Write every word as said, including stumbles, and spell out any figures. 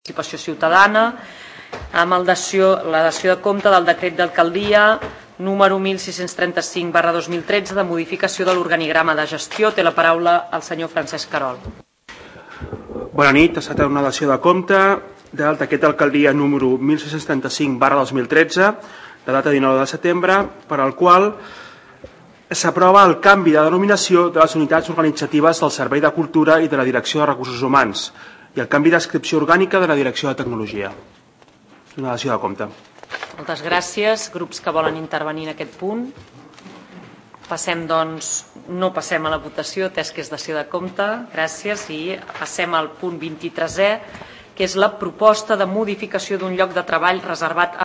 participació ciutadana, amb el dació, la dació de compte del decret d'alcaldia número mil sis-cents trenta-cinc barra dos mil tretze de modificació de l'organigrama de gestió. Té la paraula el senyor Francesc Querol. Bona nit. Ha estat una dació de compte del decret d'alcaldia número mil sis-cents trenta-cinc barra dos mil tretze, de data dinou de setembre, per al qual s'aprova el canvi de denominació de les unitats organitzatives del Servei de Cultura i de la Direcció de Recursos Humans i el canvi d'adscripció orgànica de la Direcció de Tecnologia. Una dació de compte. Moltes gràcies. Grups que volen intervenir en aquest punt. Passem, doncs, no passem a la votació, atès que és dació de compte. Gràcies. I passem al punt vint-i-tresè, que és la proposta de modificació d'un lloc de treball reservat a